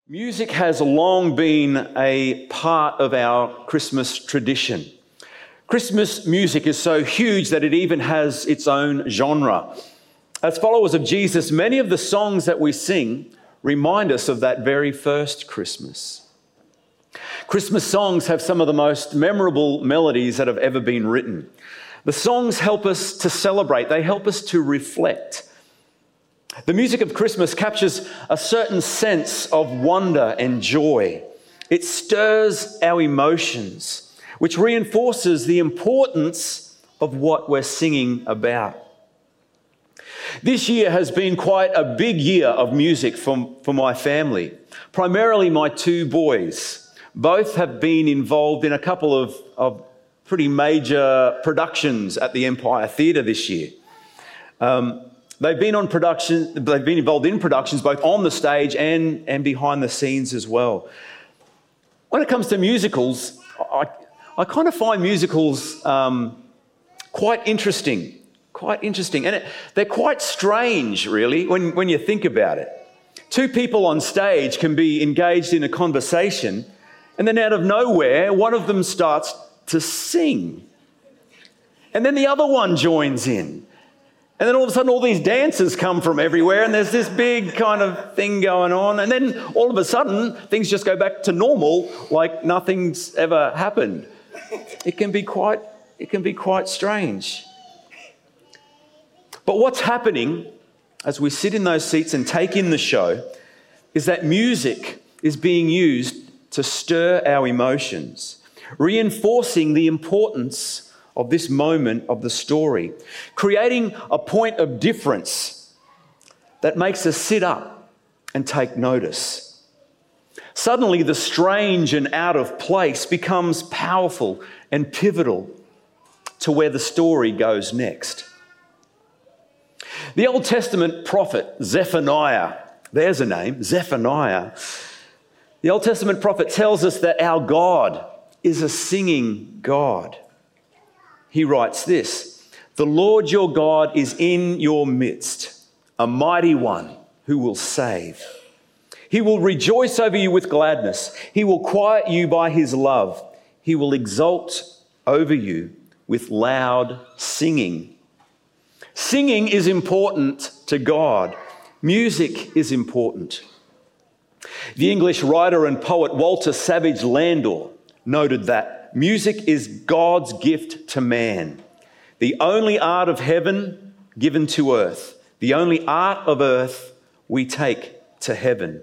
Music has long been a part of our Christmas tradition. Christmas music is so huge that it even has its own genre. As followers of Jesus, many of the songs that we sing remind us of that very first Christmas. Christmas songs have some of the most memorable melodies that have ever been written. The songs help us to celebrate, they help us to reflect. The music of Christmas captures a certain sense of wonder and joy. It stirs our emotions, which reinforces the importance of what we're singing about. This year has been quite a big year of music for my family, primarily my two boys. Both have been involved in a couple of pretty major productions at the Empire Theatre this year. They've been involved in productions both on the stage and behind the scenes as well. When it comes to musicals, I kind of find musicals quite interesting. And they're quite strange, really, when you think about it. Two people on stage can be engaged in a conversation, and then out of nowhere, one of them starts to sing. And then the other one joins in. And then all of a sudden, all these dancers come from everywhere, and there's this big kind of thing going on. And then all of a sudden, things just go back to normal, like nothing's ever happened. It can be quite strange. But what's happening as we sit in those seats and take in the show is that music is being used to stir our emotions, reinforcing the importance of this moment of the story, creating a point of difference that makes us sit up and take notice. Suddenly, the strange and out of place becomes powerful and pivotal to where the story goes next. The Old Testament prophet Zephaniah, there's a name, Zephaniah. The Old Testament prophet tells us that our God is a singing God. He writes this: "The Lord your God is in your midst, a mighty one who will save. He will rejoice over you with gladness. He will quiet you by his love. He will exult over you with loud singing." Singing is important to God. Music is important. The English writer and poet Walter Savage Landor noted that music is God's gift to man, the only art of heaven given to earth, the only art of earth we take to heaven.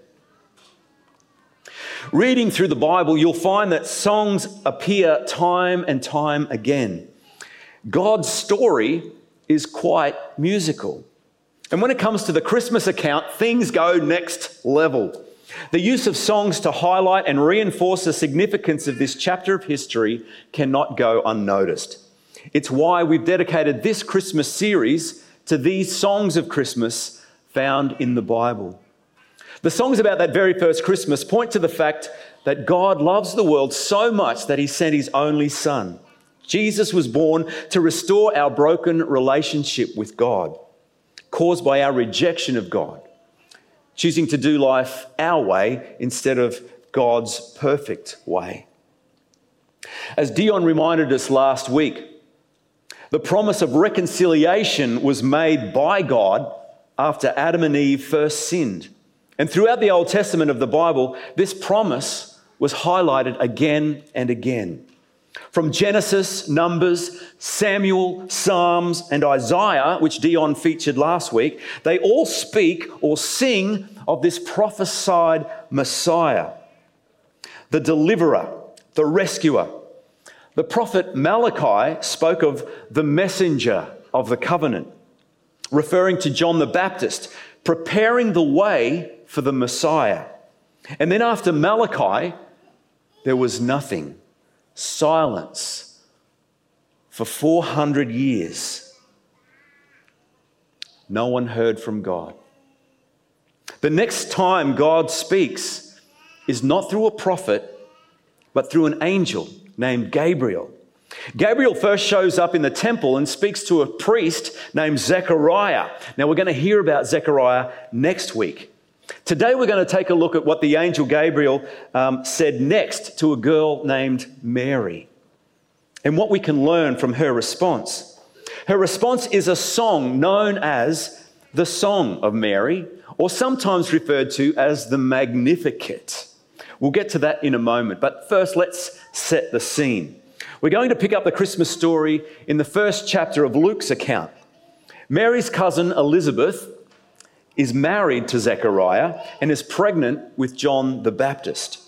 Reading through the Bible, you'll find that songs appear time and time again. God's story is quite musical. And when it comes to the Christmas account, things go next level. The use of songs to highlight and reinforce the significance of this chapter of history cannot go unnoticed. It's why we've dedicated this Christmas series to these songs of Christmas found in the Bible. The songs about that very first Christmas point to the fact that God loves the world so much that he sent his only Son. Jesus was born to restore our broken relationship with God, caused by our rejection of God, choosing to do life our way instead of God's perfect way. As Dion reminded us last week, the promise of reconciliation was made by God after Adam and Eve first sinned. And throughout the Old Testament of the Bible, this promise was highlighted again and again. From Genesis, Numbers, Samuel, Psalms, and Isaiah, which Dion featured last week, they all speak or sing of this prophesied Messiah, the deliverer, the rescuer. The prophet Malachi spoke of the messenger of the covenant, referring to John the Baptist, preparing the way for the Messiah. And then after Malachi, there was nothing. Silence for 400 years. No one heard from God. The next time God speaks is not through a prophet, but through an angel named Gabriel. Gabriel first shows up in the temple and speaks to a priest named Zechariah. Now we're going to hear about Zechariah next week. Today we're going to take a look at what the angel Gabriel said next to a girl named Mary and what we can learn from her response. Her response is a song known as the Song of Mary, or sometimes referred to as the Magnificat. We'll get to that in a moment, but first let's set the scene. We're going to pick up the Christmas story in the first chapter of Luke's account. Mary's cousin Elizabeth is married to Zechariah and is pregnant with John the Baptist.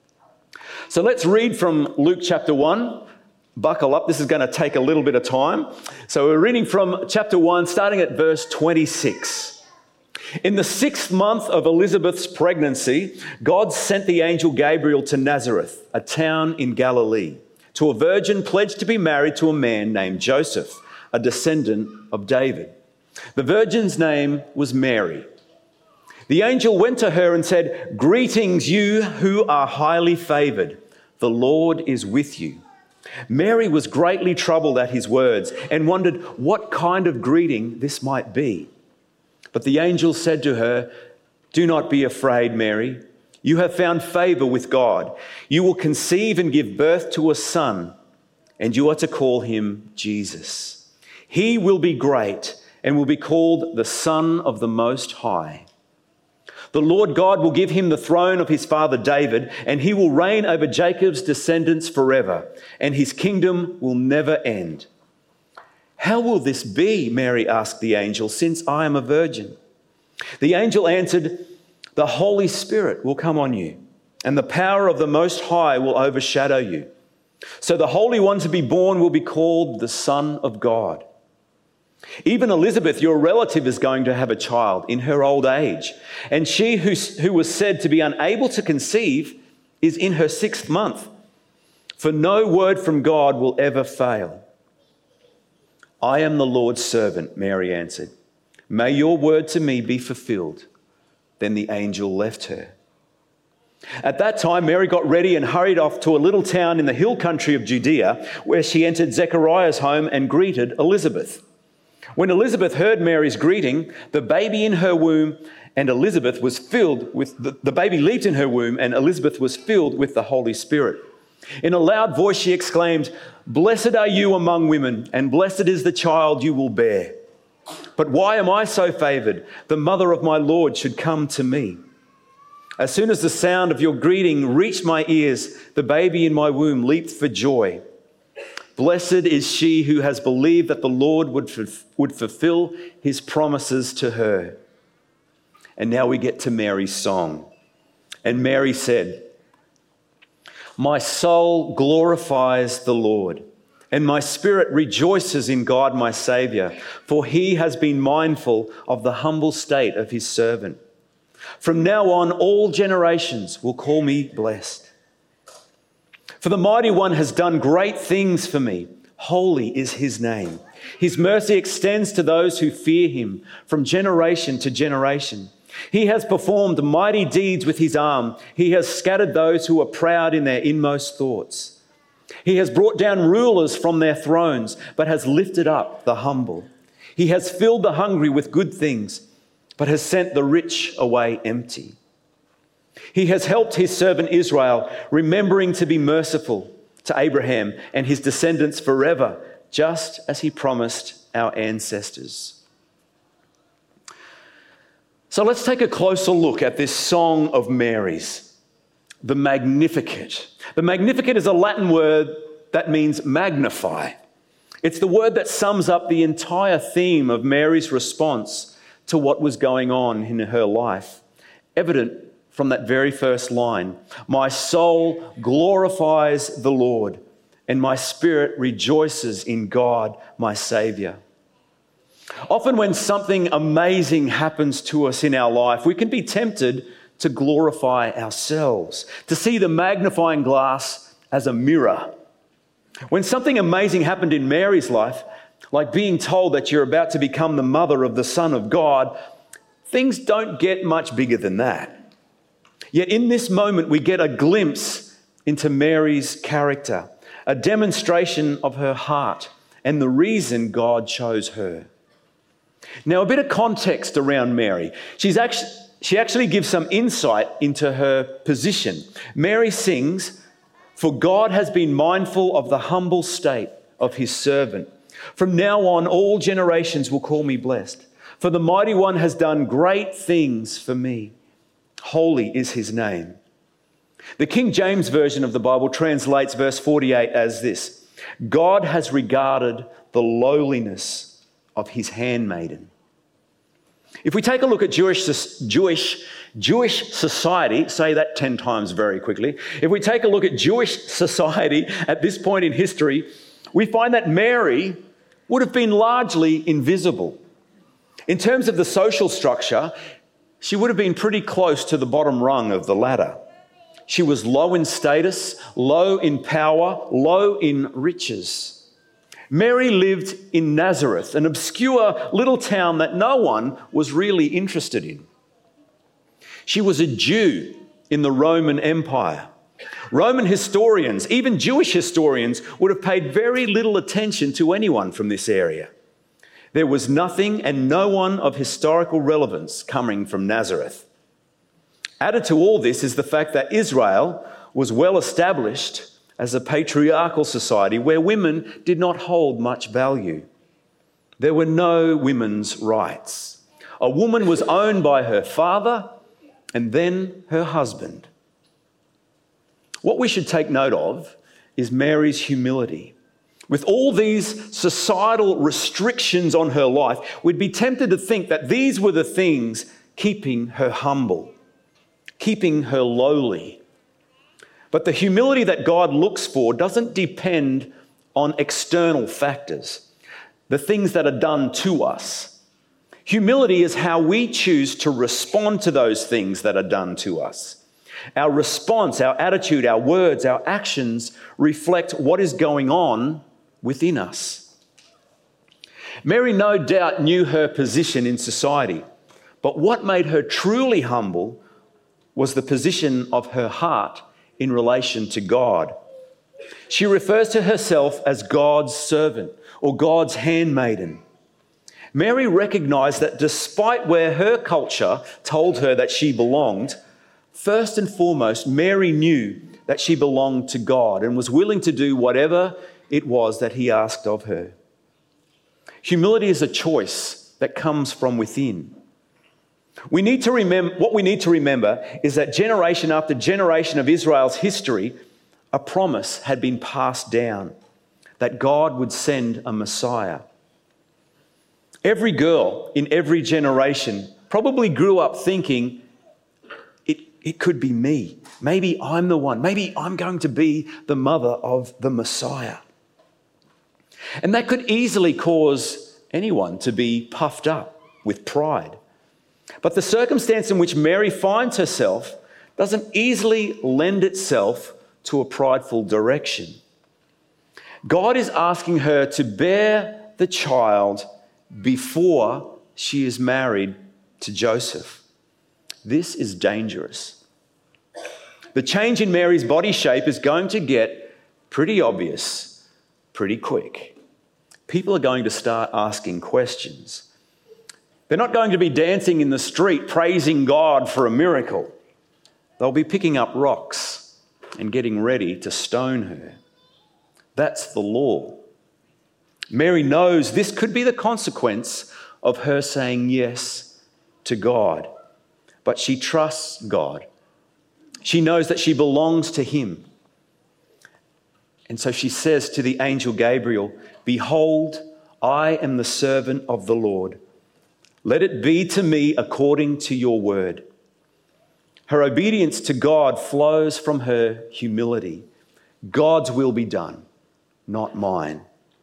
So let's read from Luke chapter 1. Buckle up, this is going to take a little bit of time. So we're reading from chapter 1, starting at verse 26. In the 6th month of Elizabeth's pregnancy, God sent the angel Gabriel to Nazareth, a town in Galilee, to a virgin pledged to be married to a man named Joseph, a descendant of David. The virgin's name was Mary. The angel went to her and said, "Greetings, you who are highly favoured. The Lord is with you." Mary was greatly troubled at his words and wondered what kind of greeting this might be. But the angel said to her, "Do not be afraid, Mary. You have found favour with God. You will conceive and give birth to a son, and you are to call him Jesus. He will be great and will be called the Son of the Most High. The Lord God will give him the throne of his father David, and he will reign over Jacob's descendants forever, and his kingdom will never end." "How will this be?" Mary asked the angel, "since I am a virgin?" The angel answered, "The Holy Spirit will come on you, and the power of the Most High will overshadow you. So the Holy One to be born will be called the Son of God. Even Elizabeth, your relative, is going to have a child in her old age, and she who was said to be unable to conceive is in her 6th month, for no word from God will ever fail." "I am the Lord's servant," Mary answered. "May your word to me be fulfilled." Then the angel left her. At that time, Mary got ready and hurried off to a little town in the hill country of Judea, where she entered Zechariah's home and greeted Elizabeth. When Elizabeth heard Mary's greeting, the baby leaped in her womb, and Elizabeth was filled with the Holy Spirit. In a loud voice she exclaimed, "Blessed are you among women, and blessed is the child you will bear. But why am I so favoured? The mother of my Lord should come to me. As soon as the sound of your greeting reached my ears, the baby in my womb leaped for joy. Blessed is she who has believed that the Lord would fulfill his promises to her." And now we get to Mary's song. And Mary said, "My soul glorifies the Lord, and my spirit rejoices in God my Saviour, for he has been mindful of the humble state of his servant. From now on, all generations will call me blessed. For the Mighty One has done great things for me. Holy is his name. His mercy extends to those who fear him from generation to generation. He has performed mighty deeds with his arm. He has scattered those who are proud in their inmost thoughts. He has brought down rulers from their thrones, but has lifted up the humble. He has filled the hungry with good things, but has sent the rich away empty. He has helped his servant Israel, remembering to be merciful to Abraham and his descendants forever, just as he promised our ancestors." So let's take a closer look at this song of Mary's, the Magnificat. The Magnificat is a Latin word that means magnify. It's the word that sums up the entire theme of Mary's response to what was going on in her life, evident from that very first line. "My soul glorifies the Lord, and my spirit rejoices in God, my Saviour." Often when something amazing happens to us in our life, we can be tempted to glorify ourselves, to see the magnifying glass as a mirror. When something amazing happened in Mary's life, like being told that you're about to become the mother of the Son of God, things don't get much bigger than that. Yet in this moment, we get a glimpse into Mary's character, a demonstration of her heart and the reason God chose her. Now, a bit of context around Mary. She's she actually gives some insight into her position. Mary sings, "For God has been mindful of the humble state of his servant. From now on, all generations will call me blessed. For the Mighty One has done great things for me. Holy is his name." The King James Version of the Bible translates verse 48 as this: "God has regarded the lowliness of his handmaiden." If we take a look at Jewish society, say that 10 times very quickly. If we take a look at Jewish society at this point in history, we find that Mary would have been largely invisible. In terms of the social structure, she would have been pretty close to the bottom rung of the ladder. She was low in status, low in power, low in riches. Mary lived in Nazareth, an obscure little town that no one was really interested in. She was a Jew in the Roman Empire. Roman historians, even Jewish historians, would have paid very little attention to anyone from this area. There was nothing and no one of historical relevance coming from Nazareth. Added to all this is the fact that Israel was well established as a patriarchal society where women did not hold much value. There were no women's rights. A woman was owned by her father and then her husband. What we should take note of is Mary's humility. With all these societal restrictions on her life, we'd be tempted to think that these were the things keeping her humble, keeping her lowly. But the humility that God looks for doesn't depend on external factors, the things that are done to us. Humility is how we choose to respond to those things that are done to us. Our response, our attitude, our words, our actions reflect what is going on within us. Mary no doubt knew her position in society, but what made her truly humble was the position of her heart in relation to God. She refers to herself as God's servant or God's handmaiden. Mary recognized that despite where her culture told her that she belonged, first and foremost, Mary knew that she belonged to God and was willing to do whatever it was that he asked of her. Humility is a choice that comes from within. What we need to remember is that generation after generation of Israel's history, a promise had been passed down that God would send a Messiah. Every girl in every generation probably grew up thinking, it could be me. Maybe I'm the one. Maybe I'm going to be the mother of the Messiah. And that could easily cause anyone to be puffed up with pride. But the circumstance in which Mary finds herself doesn't easily lend itself to a prideful direction. God is asking her to bear the child before she is married to Joseph. This is dangerous. The change in Mary's body shape is going to get pretty obvious pretty quick. People are going to start asking questions. They're not going to be dancing in the street praising God for a miracle. They'll be picking up rocks and getting ready to stone her. That's the law. Mary knows this could be the consequence of her saying yes to God. But she trusts God. She knows that she belongs to him. And so she says to the angel Gabriel, "Behold, I am the servant of the Lord. Let it be to me according to your word." Her obedience to God flows from her humility. God's will be done, not mine.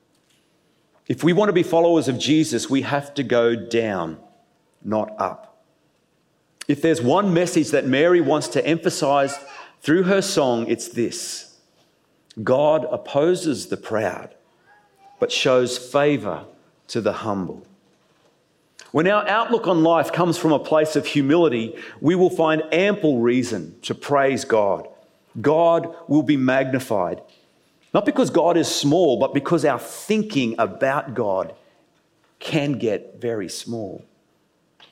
If we want to be followers of Jesus, we have to go down, not up. If there's one message that Mary wants to emphasize through her song, it's this: God opposes the proud, but shows favor to the humble. When our outlook on life comes from a place of humility, we will find ample reason to praise God. God will be magnified. Not because God is small, but because our thinking about God can get very small.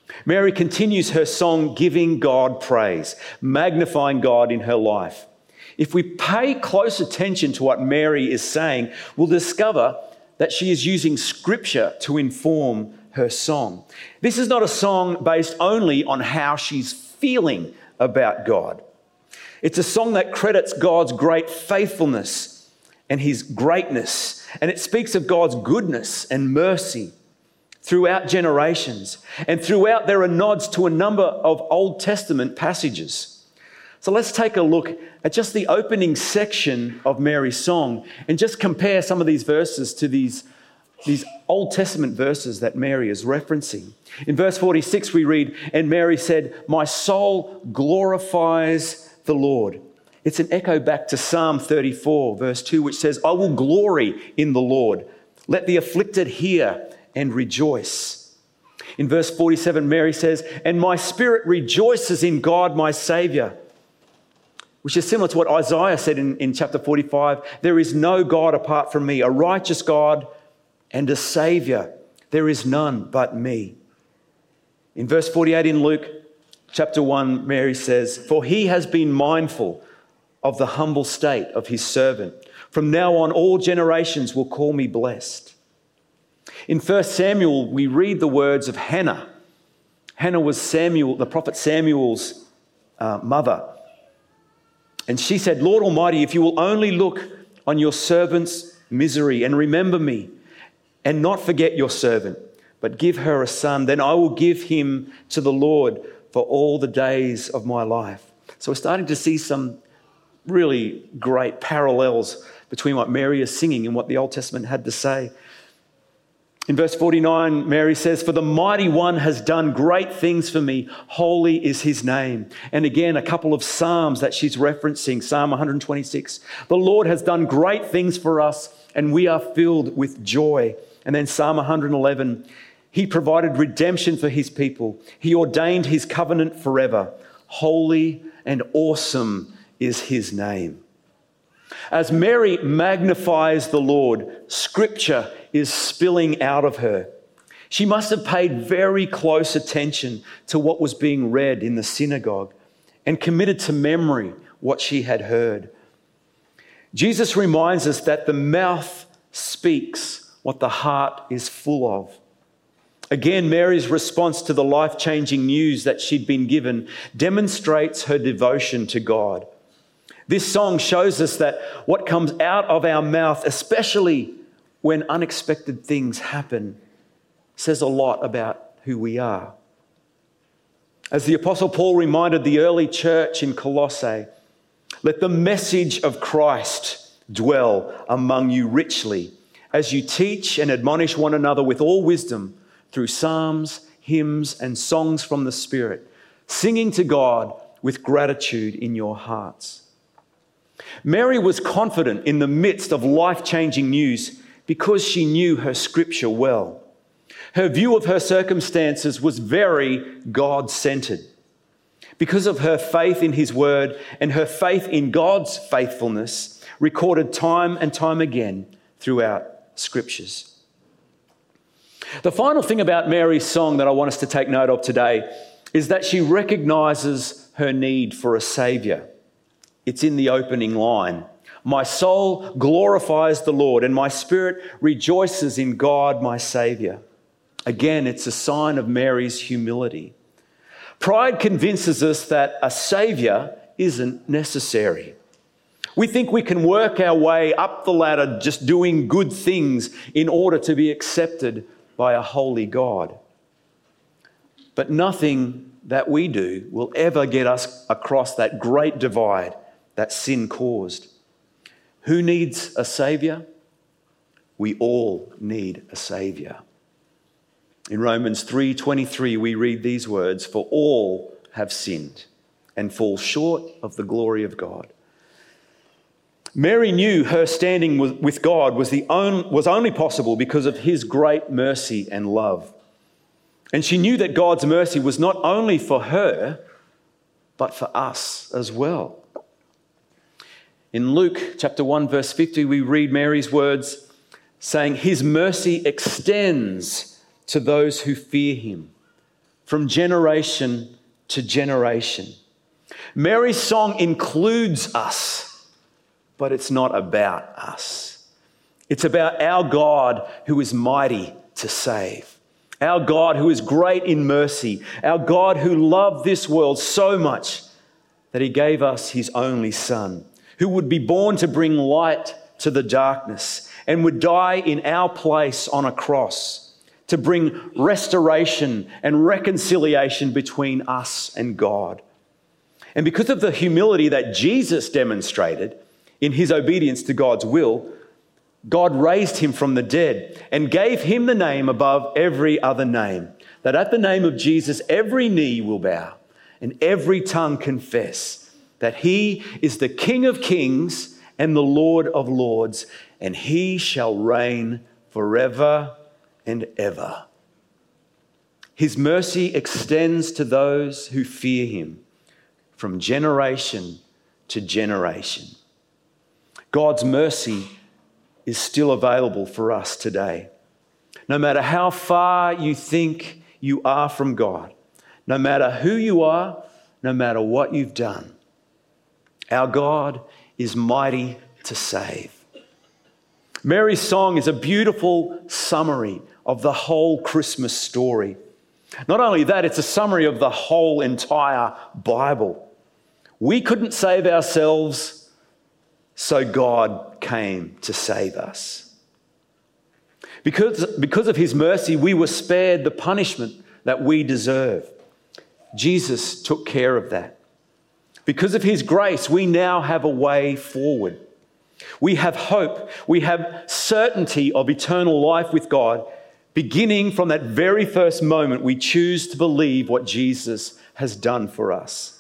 Mary continues her song giving God praise, magnifying God in her life. If we pay close attention to what Mary is saying, we'll discover that she is using Scripture to inform her song. This is not a song based only on how she's feeling about God. It's a song that credits God's great faithfulness and his greatness, and it speaks of God's goodness and mercy throughout generations. And throughout, there are nods to a number of Old Testament passages. So let's take a look at just the opening section of Mary's song and just compare some of these verses to these Old Testament verses that Mary is referencing. In verse 46, we read, "And Mary said, 'My soul glorifies the Lord.'" It's an echo back to Psalm 34, verse 2, which says, "I will glory in the Lord. Let the afflicted hear and rejoice." In verse 47, Mary says, "And my spirit rejoices in God my Saviour," which is similar to what Isaiah said in chapter 45. "There is no God apart from me, a righteous God and a Saviour. There is none but me." In verse 48 in Luke chapter 1, Mary says, "For he has been mindful of the humble state of his servant. From now on, all generations will call me blessed." In 1 Samuel, we read the words of Hannah. Hannah was Samuel, the prophet Samuel's mother. And she said, "Lord Almighty, if you will only look on your servant's misery and remember me and not forget your servant, but give her a son, then I will give him to the Lord for all the days of my life." So we're starting to see some really great parallels between what Mary is singing and what the Old Testament had to say. In verse 49, Mary says, "For the mighty one has done great things for me. Holy is his name." And again, a couple of Psalms that she's referencing. Psalm 126. "The Lord has done great things for us, and we are filled with joy." And then Psalm 111. "He provided redemption for his people. He ordained his covenant forever. Holy and awesome is his name." As Mary magnifies the Lord, Scripture is spilling out of her. She must have paid very close attention to what was being read in the synagogue and committed to memory what she had heard. Jesus reminds us that the mouth speaks what the heart is full of. Again, Mary's response to the life-changing news that she'd been given demonstrates her devotion to God. This song shows us that what comes out of our mouth, especially when unexpected things happen, says a lot about who we are. As the Apostle Paul reminded the early church in Colossae, "Let the message of Christ dwell among you richly, as you teach and admonish one another with all wisdom through psalms, hymns, and songs from the Spirit, singing to God with gratitude in your hearts." Mary was confident in the midst of life-changing news because she knew her Scripture well. Her view of her circumstances was very God-centered. Because of her faith in his word and her faith in God's faithfulness, recorded time and time again throughout Scriptures. The final thing about Mary's song that I want us to take note of today is that she recognises her need for a Saviour. It's in the opening line. "My soul glorifies the Lord, and my spirit rejoices in God my Saviour." Again, it's a sign of Mary's humility. Pride convinces us that a Saviour isn't necessary. We think we can work our way up the ladder just doing good things in order to be accepted by a holy God. But nothing that we do will ever get us across that great divide that sin caused. Who needs a Saviour? We all need a Saviour. In Romans 3:23, we read these words, "For all have sinned and fall short of the glory of God." Mary knew her standing with God was only possible because of his great mercy and love. And she knew that God's mercy was not only for her, but for us as well. In Luke chapter 1, verse 50, we read Mary's words saying, "His mercy extends to those who fear him from generation to generation. Mary's song includes us, but it's not about us. It's about our God who is mighty to save, our God who is great in mercy, our God who loved this world so much that he gave us his only Son, who would be born to bring light to the darkness and would die in our place on a cross to bring restoration and reconciliation between us and God. And because of the humility that Jesus demonstrated in his obedience to God's will, God raised him from the dead and gave him the name above every other name, that at the name of Jesus every knee will bow and every tongue confess that he is the King of kings and the Lord of lords, and he shall reign forever and ever. His mercy extends to those who fear him from generation to generation. God's mercy is still available for us today. No matter how far you think you are from God, no matter who you are, no matter what you've done, our God is mighty to save. Mary's song is a beautiful summary of the whole Christmas story. Not only that, it's a summary of the whole entire Bible. We couldn't save ourselves, so God came to save us. Because of his mercy, we were spared the punishment that we deserve. Jesus took care of that. Because of his grace, we now have a way forward. We have hope. We have certainty of eternal life with God, beginning from that very first moment we choose to believe what Jesus has done for us.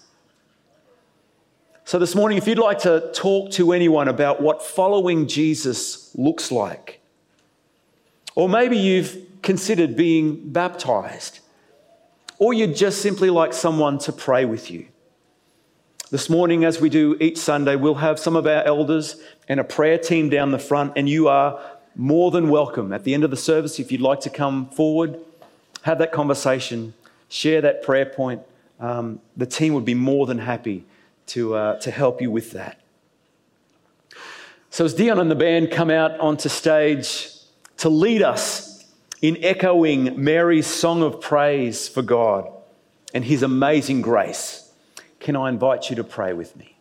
So this morning, if you'd like to talk to anyone about what following Jesus looks like, or maybe you've considered being baptized, or you'd just simply like someone to pray with you, this morning, as we do each Sunday, we'll have some of our elders and a prayer team down the front, and you are more than welcome. At the end of the service, if you'd like to come forward, have that conversation, share that prayer point, the team would be more than happy to help you with that. So as Dion and the band come out onto stage to lead us in echoing Mary's song of praise for God and his amazing grace, can I invite you to pray with me?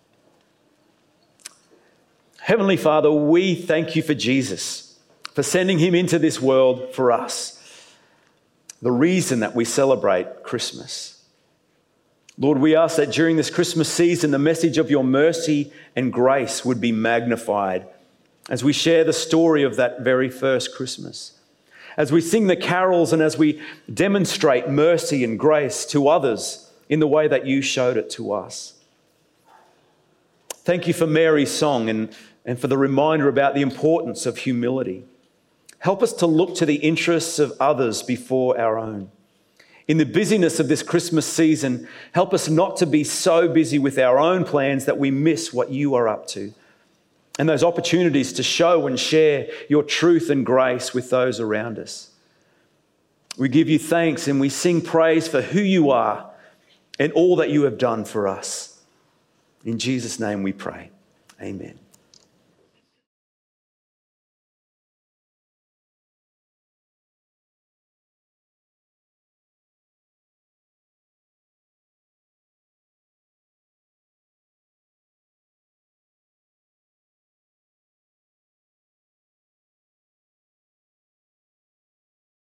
Heavenly Father, we thank you for Jesus, for sending him into this world for us, the reason that we celebrate Christmas. Lord, we ask that during this Christmas season, the message of your mercy and grace would be magnified as we share the story of that very first Christmas, as we sing the carols and as we demonstrate mercy and grace to others in the way that you showed it to us. Thank you for Mary's song and for the reminder about the importance of humility. Help us to look to the interests of others before our own. In the busyness of this Christmas season, help us not to be so busy with our own plans that we miss what you are up to, and those opportunities to show and share your truth and grace with those around us. We give you thanks and we sing praise for who you are and all that you have done for us. In Jesus' name we pray. Amen.